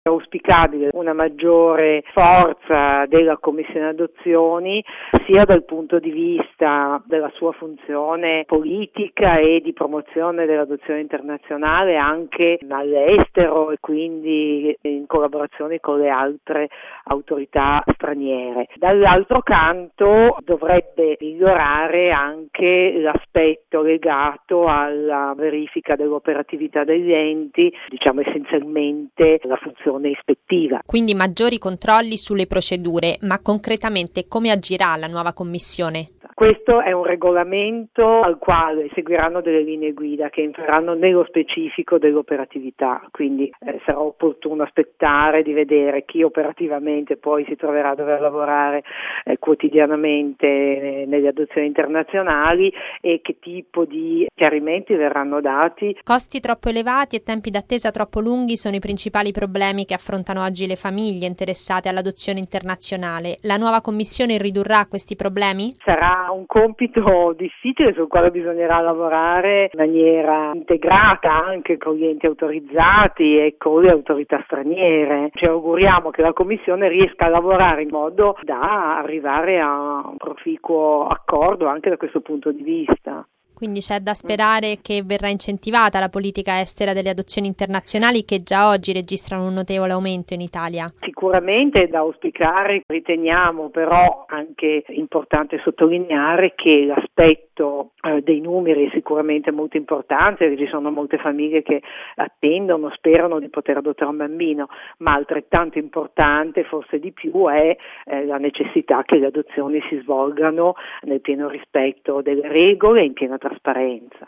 È auspicabile una maggiore forza della Commissione Adozioni sia dal punto di vista della sua funzione politica e di promozione dell'adozione internazionale anche all'estero e quindi in collaborazione con le altre autorità straniere. Dall'altro canto dovrebbe migliorare anche l'aspetto legato alla verifica dell'operatività degli enti, diciamo essenzialmente la funzione ispettiva. Quindi maggiori controlli sulle procedure, ma concretamente come agirà la nuova commissione? Questo è un regolamento al quale seguiranno delle linee guida che entreranno nello specifico dell'operatività, quindi sarà opportuno aspettare di vedere chi operativamente poi si troverà a dover lavorare quotidianamente nelle adozioni internazionali e che tipo di chiarimenti verranno dati. Costi troppo elevati e tempi d'attesa troppo lunghi sono i principali problemi che affrontano oggi le famiglie interessate all'adozione internazionale. La nuova commissione ridurrà questi problemi? Sarà un compito difficile sul quale bisognerà lavorare in maniera integrata anche con gli enti autorizzati e con le autorità straniere. Ci auguriamo che la Commissione riesca a lavorare in modo da arrivare a un proficuo accordo anche da questo punto di vista. Quindi c'è da sperare che verrà incentivata la politica estera delle adozioni internazionali che già oggi registrano un notevole aumento in Italia. Sicuramente è da auspicare, riteniamo però anche importante sottolineare che l'aspetto dei numeri è sicuramente molto importante, ci sono molte famiglie che attendono, sperano di poter adottare un bambino, ma altrettanto importante, forse di più, è la necessità che le adozioni si svolgano nel pieno rispetto delle regole e in piena trasparenza.